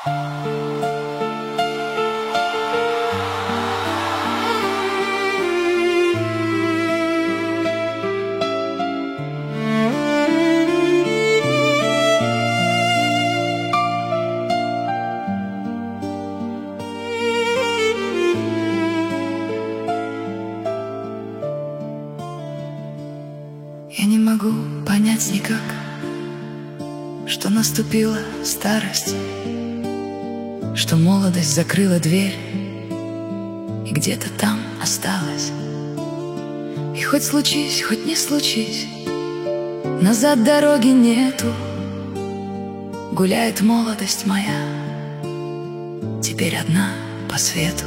Я не могу понять никак, что наступила старость, что молодость закрыла дверь и где-то там осталась. И хоть случись, хоть не случись, назад дороги нету. Гуляет молодость моя, теперь одна по свету.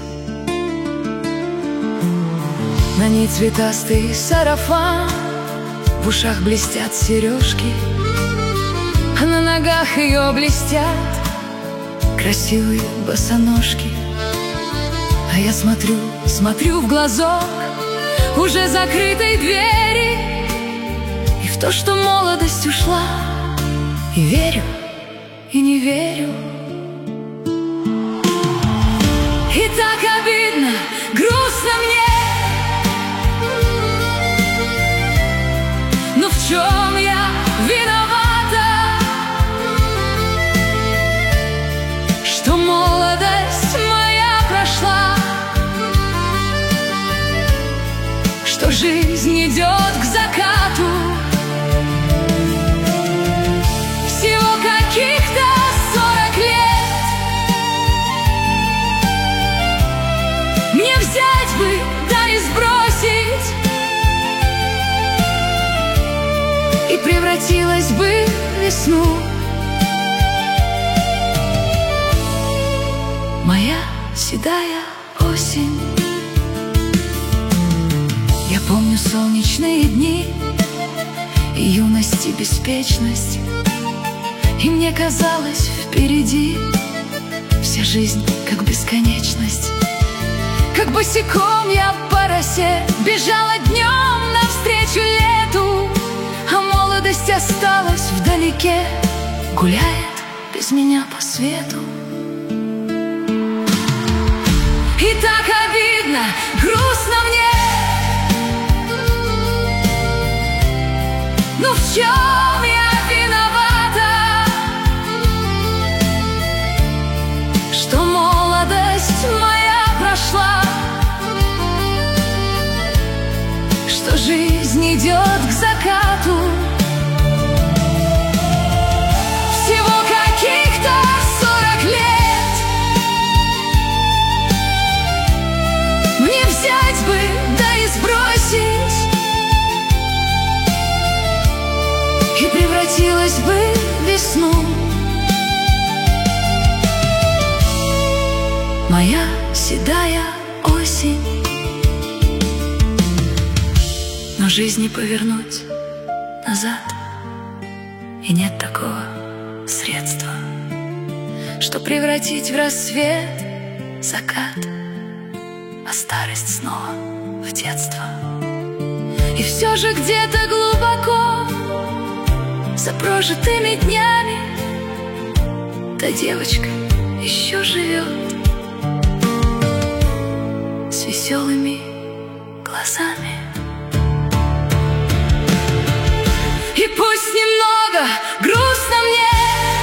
На ней цветастый сарафан, в ушах блестят сережки, а на ногах ее блестят красивые босоножки. А я смотрю, смотрю в глазок уже закрытой двери, и в то, что молодость ушла, и верю, и не верю. И так обидно, грустно мне. Но в чем я виновата, что молодость моя прошла, что жизнь идет к закату? Всего каких-то 40 лет. Мне взять бы, да и сбросить, и превратилась бы в весну. Моя седая осень. Я помню солнечные дни и юность, и беспечность, и мне казалось, впереди вся жизнь как бесконечность. Как босиком я по росе бежала днем навстречу лету, а молодость осталась вдалеке, гуляет без меня по свету. И так обидно, грустно мне. Ну в чем я виновата, что молодость моя прошла, что жизнь идет к закату? Всего каких-то 40 лет. Мне взять бы, да и сбросить, и превратилась бы в весну. Моя седая осень. Но жизнь не повернуть назад, и нет такого средства, что превратить в рассвет закат, а старость снова в детство. И все же где-то глубоко за прожитыми днями та девочка еще живет с веселыми глазами. И пусть немного грустно мне,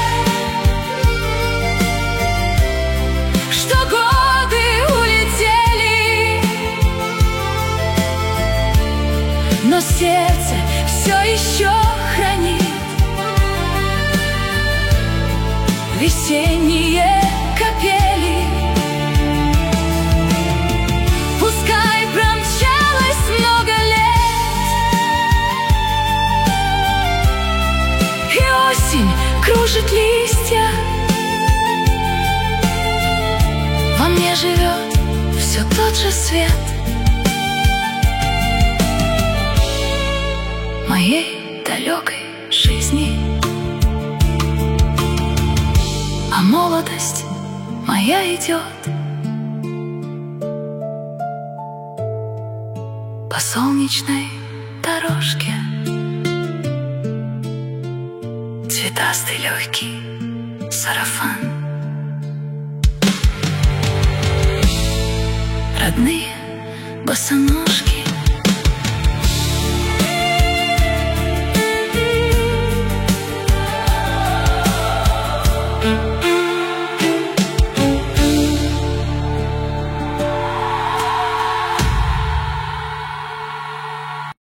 что годы улетели, но сердце все еще хранит весенние капели. Пускай промчалось много лет, и осень кружит листья, во мне живет все тот же свет моей далекой жизни. А молодость моя идет по солнечной дорожке. Цветастый легкий сарафан босоножки.